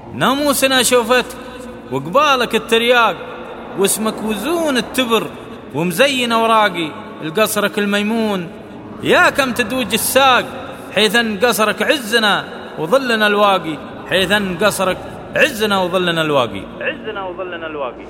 ناموسنا شوفتك وقبالك الترياق، واسمك وزون التبر ومزين أوراقي القصرك الميمون. يا كم تدوج الساق حيث ان قصرك عزنا وظلنا الواقي، حيث ان قصرك عزنا وظلنا الواقي، عزنا وظلنا الواقي.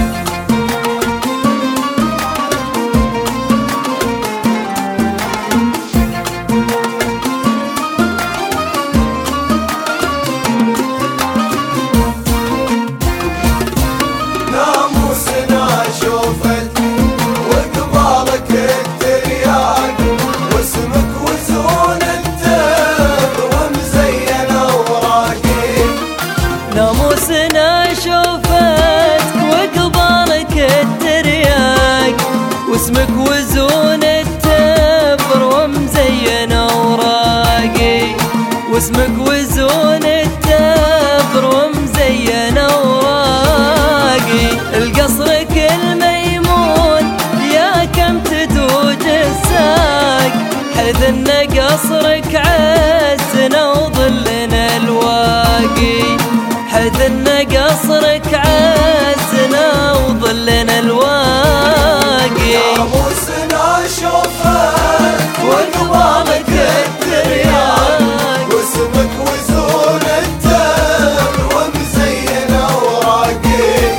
ناموسنا شوفتك وقبالك الترياق، واسمك وزون التبر ومزين أوراقي، واسمك وزون التبر ومزين أوراقي. القصرك الميمون يا كم تدوج الساق، حيث ان قصرك عزنا وظلنا الواقي، حيث ان قصرك عزنا وظلنا الواقي. ناموسنا شوفك وقبالك الترياق، واسمك وزون التبر ومزين أوراقي.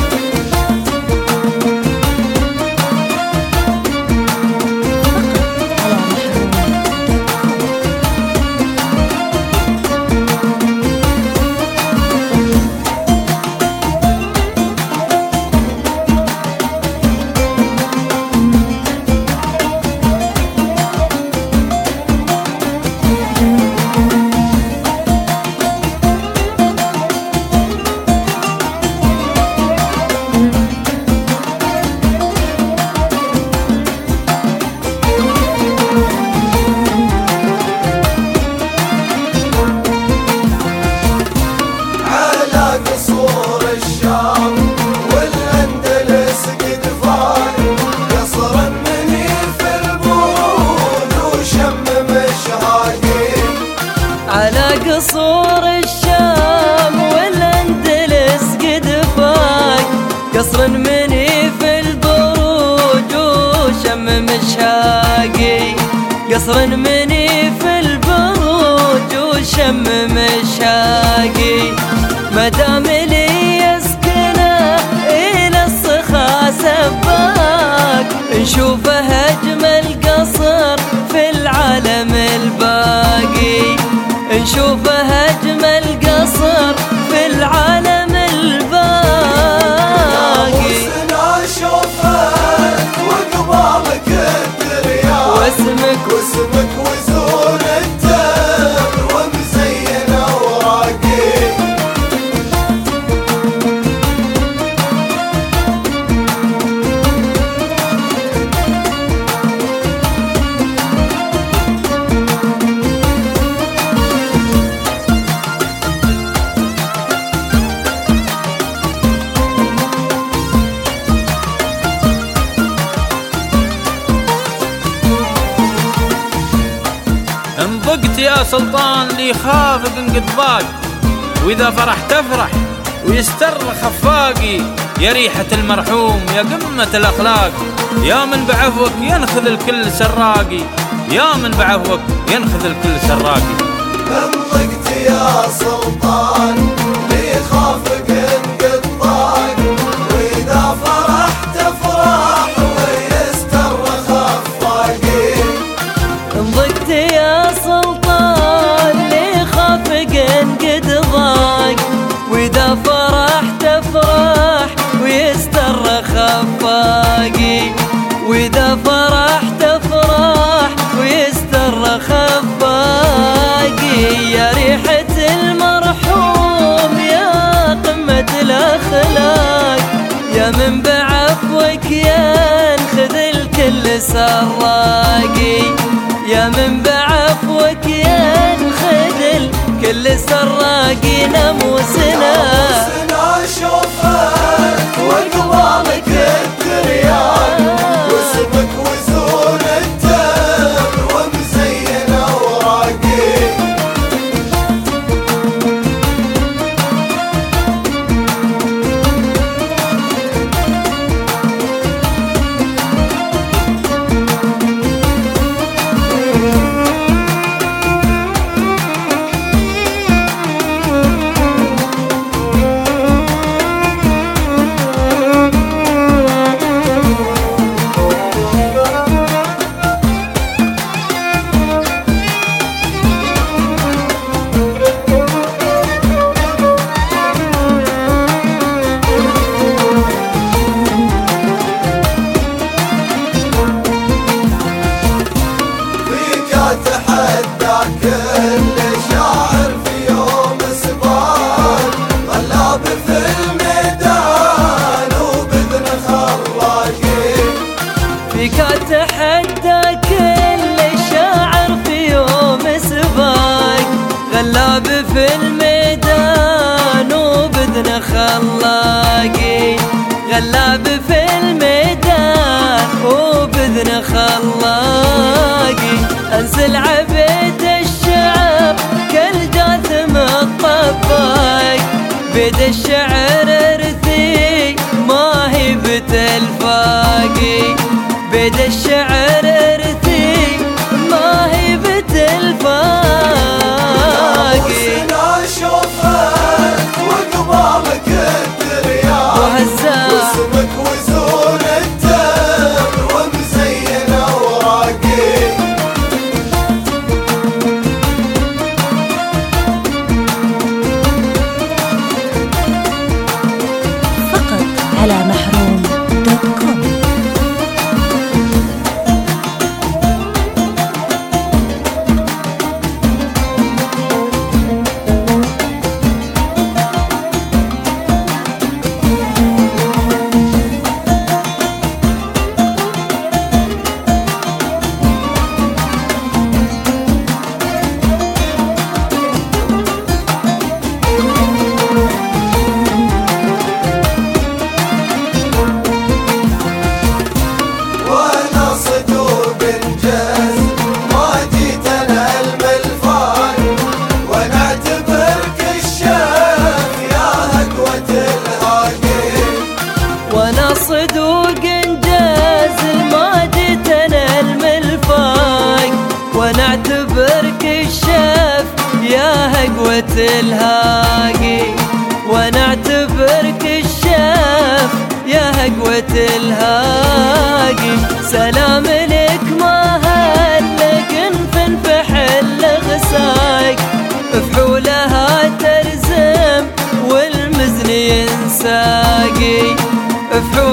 قصور الشام والأندلس قد فاق، قصر مني في البروج وشم مشاقي، قصر مني في البروج وشم مشاقي. مدام لي يسكنه إلى الصخا سباق، نشوفه أجمل قصر في العالم الباقي، نشوفه أجمل قصر في العالم الباقي. ناموسنا شوفك وقبالك الترياق، واسمك وزون التبر ومزين أوراقي. انضقت يا سلطان لي خافق قد ضاق، واذا فرحت افرح ويستر خفاقي. يا ريحة المرحوم يا قمة الاخلاق، يا من بعفوك ينخذ الكل سراقي، يا من بعفوك ينخذ الكل سراقي. انضقت يا سلطان لي خافق قد ضاق، واذا فرحت افرح ويستر خفاقي. انضقت يا سلطان لي خافق قد ضاق، واذا فرحت افرح ويستر خفاقي، واذا فرحت افرح ويستر خفاقي. يا ريحة المرحوم يا قمة الاخلاق، يا من بعفوك ينخذ الكل سراقي، يا من بعفوك ينخذ الكل سراقي. ناموسنا شوفك وقبالك الترياق، واسمك وزون التبر ومزين أوراقي. غلاب في الميدان وبذن خلاقي، انزل عبيد الشعر كالجاثم الطباق، بيد الشعر ارثي ما هي بتلفاقي، بيد الشعر ارثي ما هي بتلفاقي. اشوفك وقبالك الترياق واسمك وزون التمر ومزين اوراقي. فقط على محروم.com. صدوق انجاز ما جيتنا الملفاق، وانا اعتبرك الشاف يا هقوة الهاقي، وانا اعتبرك الشاف يا هقوة الهاقي. سلام لك ما هلك انفحل غساق، فحولها ترزم والمزن ينساقي،